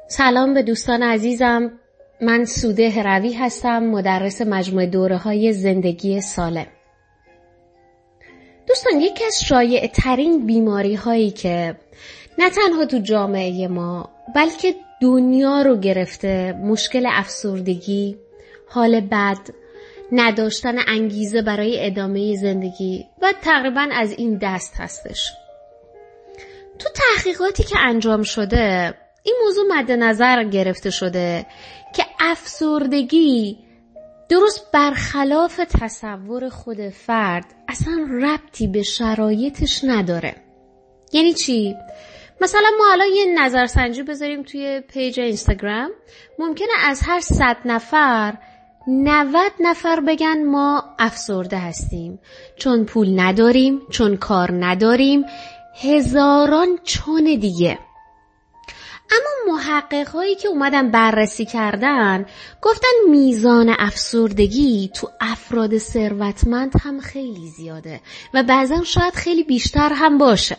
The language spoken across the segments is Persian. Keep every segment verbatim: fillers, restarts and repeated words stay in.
سلام به دوستان عزیزم. من سوده هروی هستم، مدرس مجموعه دوره‌های زندگی سالم. دوستان، یکی از شایع ترین بیماری هایی که نه تنها تو جامعه ما بلکه دنیا رو گرفته، مشکل افسردگی، حال بد، نداشتن انگیزه برای ادامه زندگی و تقریبا از این دست هستش. تو تحقیقاتی که انجام شده این موضوع مد نظر گرفته شده که افسردگی درست برخلاف تصور خود فرد اصلا ربطی به شرایطش نداره. یعنی چی؟ مثلا ما الان یه نظرسنجی بذاریم توی پیج اینستاگرام، ممکنه از هر صد نفر نود نفر بگن ما افسرده هستیم، چون پول نداریم، چون کار نداریم، هزاران چون دیگه. اما محققایی که اومدن بررسی کردن گفتن میزان افسردگی تو افراد ثروتمند هم خیلی زیاده و بعضا شاید خیلی بیشتر هم باشه.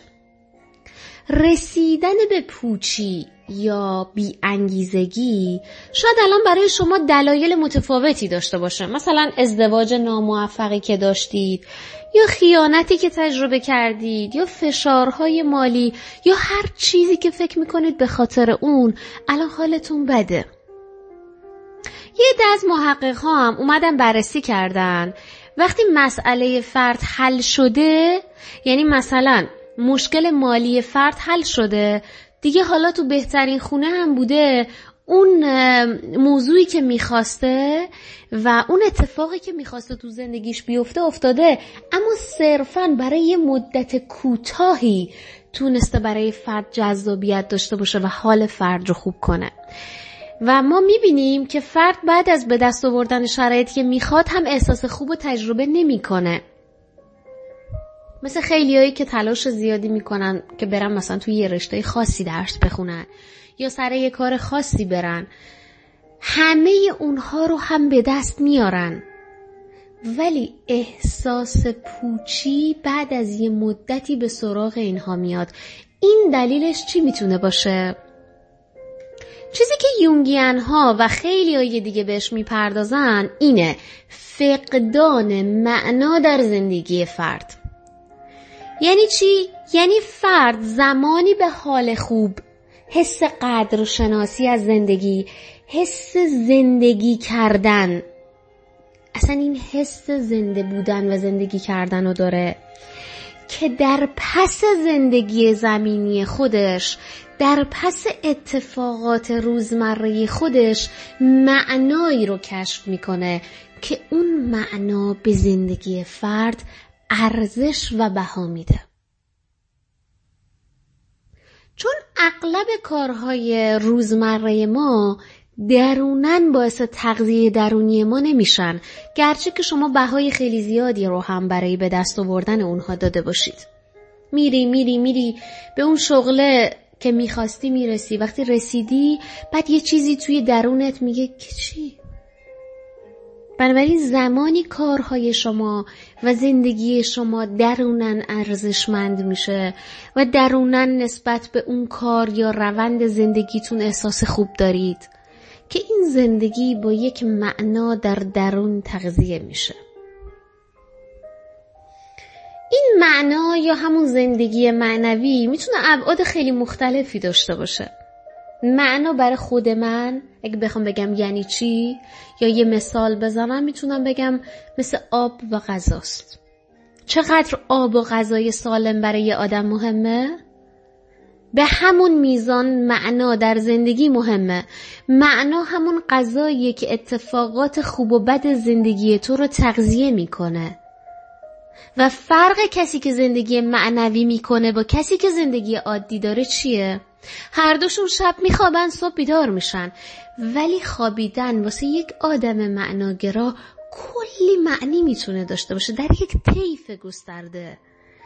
رسیدن به پوچی یا بی انگیزگی شاید الان برای شما دلایل متفاوتی داشته باشه، مثلا ازدواج ناموفقی که داشتید، یا خیانتی که تجربه کردید، یا فشارهای مالی، یا هر چیزی که فکر میکنید به خاطر اون الان حالتون بده. یه عده از محقق‌ها هم اومدن بررسی کردن وقتی مسئله فرد حل شده، یعنی مثلا مشکل مالی فرد حل شده دیگه، حالا تو بهترین خونه هم بوده، اون موضوعی که میخواسته و اون اتفاقی که میخواسته تو زندگیش بیفته افتاده، اما صرفاً برای یه مدت کوتاهی تونسته برای فرد جذابیت داشته باشه و حال فرد رو خوب کنه. و ما میبینیم که فرد بعد از به دست آوردن شرایطی که میخواد هم احساس خوب و تجربه نمیکنه. مثل خیلیایی که تلاش زیادی میکنن که برن مثلا توی یه رشته خاصی درس بخونن یا سر یه کار خاصی برن، همه اونها رو هم به دست میارن، ولی احساس پوچی بعد از یه مدتی به سراغ اینها میاد. این دلیلش چی میتونه باشه؟ چیزی که یونگیان ها و خیلی های دیگه بهش میپردازن اینه: فقدان معنا در زندگی فرد. یعنی چی؟ یعنی فرد زمانی به حال خوب، حس قدر و شناسی از زندگی، حس زندگی کردن، اصلا این حس زنده بودن و زندگی کردن رو داره که در پس زندگی زمینی خودش، در پس اتفاقات روزمره خودش معنایی رو کشف میکنه که اون معنا به زندگی فرد ارزش و بها میده. چون اغلب کارهای روزمره ما درونن باعث تغذیه درونی ما نمیشن، گرچه که شما بهای خیلی زیادی رو هم برای به دست آوردن اونها داده باشید. میری میری میری به اون شغله که میخواستی میرسی، وقتی رسیدی بعد یه چیزی توی درونت میگه که چی؟ بنابراین زمانی کارهای شما و زندگی شما درونن ارزشمند میشه و درونن نسبت به اون کار یا روند زندگیتون احساس خوب دارید که این زندگی با یک معنا در درون تغذیه میشه. این معنا یا همون زندگی معنوی میتونه ابعاد خیلی مختلفی داشته باشه. معنا برای خود من اگه بخوام بگم یعنی چی، یا یه مثال بزنم، میتونم بگم مثل آب و غذاست. چقدر آب و غذای سالم برای یه آدم مهمه؟ به همون میزان معنا در زندگی مهمه. معنا همون غذاییه که اتفاقات خوب و بد زندگی تو رو تغذیه میکنه. و فرق کسی که زندگی معنوی میکنه با کسی که زندگی عادی داره چیه؟ هر دوشون شب میخوابن، صبح بیدار میشن، ولی خوابیدن واسه یک آدم معناگرا کلی معنی میتونه داشته باشه در یک طیف گسترده.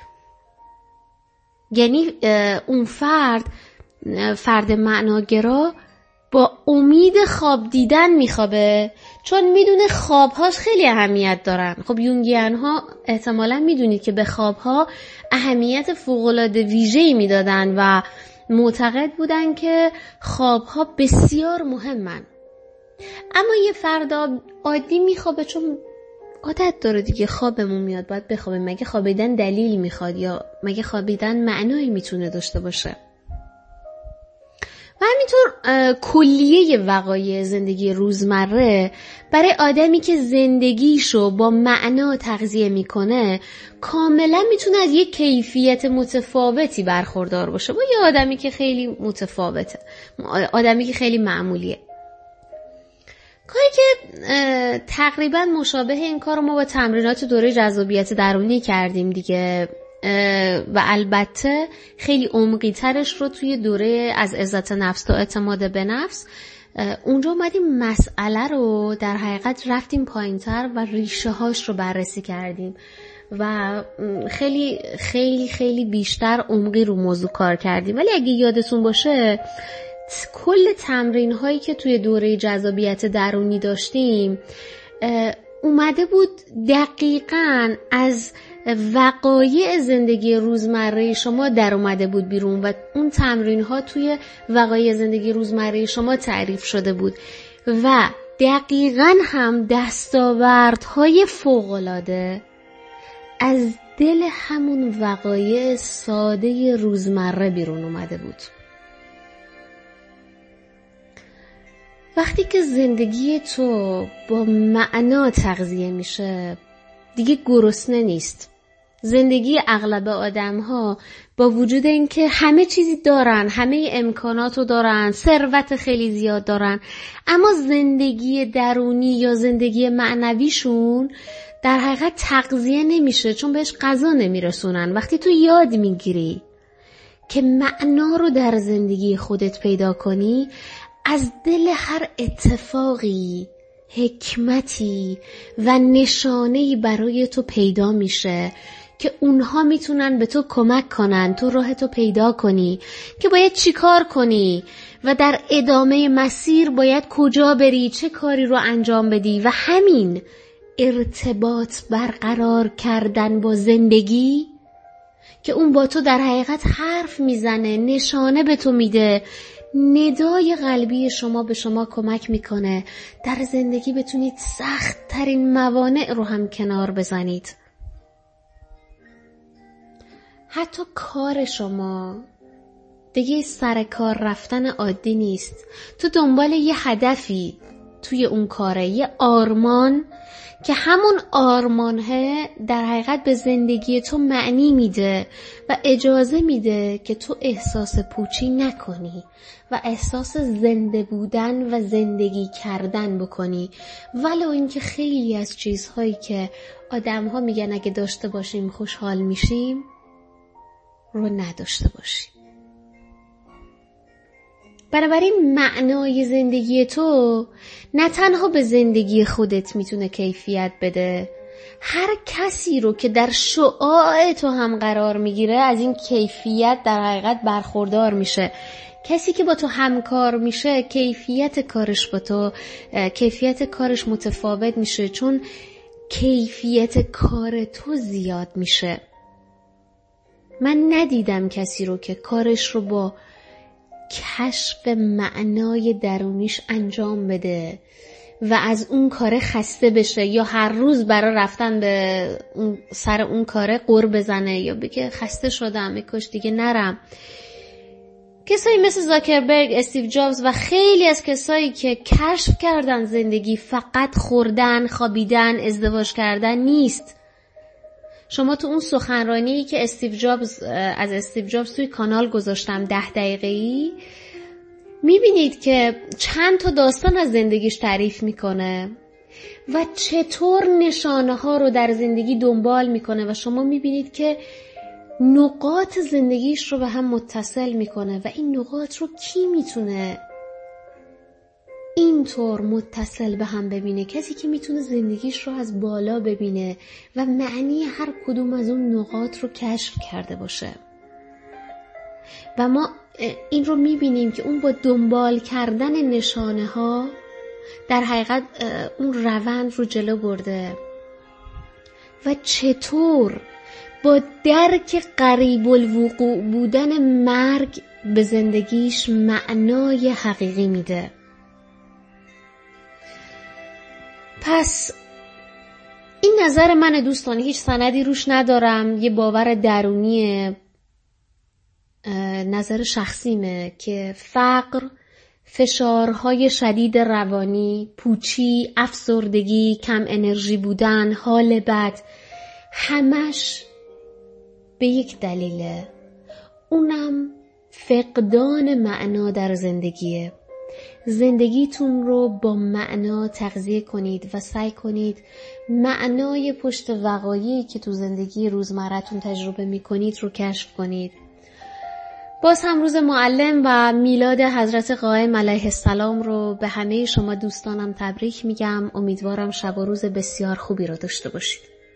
یعنی اون فرد فرد معناگرا با امید خواب دیدن میخوابه، چون میدونه خوابهاش خیلی اهمیت دارن. خب یونگیان ها احتمالاً میدونید که به خوابها اهمیت فوق‌العاده ویژه‌ای میدادن و معتقد بودن که خوابها بسیار مهمن. اما یه فرد عادی میخوابه چون عادت داره دیگه، خوابمون میاد باید بخوابه. مگه خوابیدن دلیل میخواد یا مگه خوابیدن معنایی میتونه داشته باشه؟ و همینطور کلیه وقایع زندگی روزمره برای آدمی که زندگیشو با معنا تغذیه میکنه کاملا میتونه از یک کیفیت متفاوتی برخوردار باشه با یه آدمی که خیلی متفاوته، آدمی که خیلی معمولیه. کاری که تقریبا مشابه این کار رو ما با تمرینات دوره جذابیت درونی کردیم دیگه، و البته خیلی عمقی ترش رو توی دوره از عزت نفس تا اعتماد به نفس. اونجا اومدیم مسئله رو در حقیقت رفتیم پایین تر و ریشه هاش رو بررسی کردیم و خیلی خیلی خیلی بیشتر عمقی رو موضوع کار کردیم. ولی اگه یادتون باشه کل تمرین هایی که توی دوره جذابیت درونی داشتیم اومده بود دقیقاً از وقایع زندگی روزمره شما در اومده بود بیرون و اون تمرین ها توی وقایع زندگی روزمره شما تعریف شده بود و دقیقاً هم دستاوردهای فوق‌العاده از دل همون وقایع ساده روزمره بیرون اومده بود. وقتی که زندگی تو با معنا تغذیه میشه دیگه گرسنه نیست. زندگی اغلب آدم ها با وجود اینکه همه چیزی دارن، همه امکانات رو دارن، ثروت خیلی زیاد دارن، اما زندگی درونی یا زندگی معنویشون در حقیقت تغذیه نمیشه چون بهش غذا نمیرسونن. وقتی تو یاد میگیری که معنا رو در زندگی خودت پیدا کنی، از دل هر اتفاقی حکمتی و نشانه‌ای برای تو پیدا میشه که اونها میتونن به تو کمک کنن تو راه تو پیدا کنی که باید چی کار کنی و در ادامه مسیر باید کجا بری، چه کاری رو انجام بدی. و همین ارتباط برقرار کردن با زندگی که اون با تو در حقیقت حرف میزنه، نشانه به تو میده، ندای قلبی شما به شما کمک میکنه در زندگی بتونید سخت ترین موانع رو هم کنار بزنید. حتی کار شما دیگه سر کار رفتن عادی نیست. تو دنبال یه هدفی توی اون کاره، یه آرمان که همون آرمانه در حقیقت به زندگی تو معنی میده و اجازه میده که تو احساس پوچی نکنی و احساس زنده بودن و زندگی کردن بکنی، ولو اینکه خیلی از چیزهایی که آدم‌ها میگن اگه داشته باشیم خوشحال میشیم رو نداشته باشیم. بنابراین معنای زندگی تو نه تنها به زندگی خودت میتونه کیفیت بده، هر کسی رو که در شعاع تو هم قرار میگیره از این کیفیت در حقیقت برخوردار میشه. کسی که با تو همکار میشه کیفیت کارش با تو کیفیت کارش متفاوت میشه چون کیفیت کار تو زیاد میشه. من ندیدم کسی رو که کارش رو با کشف معنای درونیش انجام بده و از اون کار خسته بشه یا هر روز برای رفتن به اون سر اون کار غر بزنه یا بگه خسته شدم یکاش دیگه نرم. کسایی مثل زاکربرگ، استیو جابز و خیلی از کسایی که کشف کردن زندگی فقط خوردن، خوابیدن، ازدواج کردن نیست. شما تو اون سخنرانی که استیو جابز از استیو جابز توی کانال گذاشتم ده دقیقه‌ای میبینید که چند تا داستان از زندگیش تعریف میکنه و چطور نشانه ها رو در زندگی دنبال میکنه و شما میبینید که نقاط زندگیش رو به هم متصل میکنه و این نقاط رو کی میتونه اینطور متصل به هم ببینه؟ کسی که میتونه زندگیش رو از بالا ببینه و معنی هر کدوم از اون نقاط رو کشف کرده باشه. و ما این رو میبینیم که اون با دنبال کردن نشانه ها در حقیقت اون روند رو جلو برده و چطور با درک قریب الوقوع بودن مرگ به زندگیش معنای حقیقی میده. پس این نظر من دوستان، هیچ سندی روش ندارم، یه باور درونیه، نظر شخصیمه که فقر، فشارهای شدید روانی، پوچی، افسردگی، کم انرژی بودن، حال بد، همش به یک دلیله، اونم فقدان معنا در زندگیه. زندگیتون رو با معنا تغذیه کنید و سعی کنید معنای پشت وقایعی که تو زندگی روزمره‌تون تجربه می‌کنید رو کشف کنید. باز هم روز معلم و میلاد حضرت قائم علیه السلام رو به همه شما دوستانم تبریک میگم. امیدوارم شب و روز بسیار خوبی رو داشته باشید.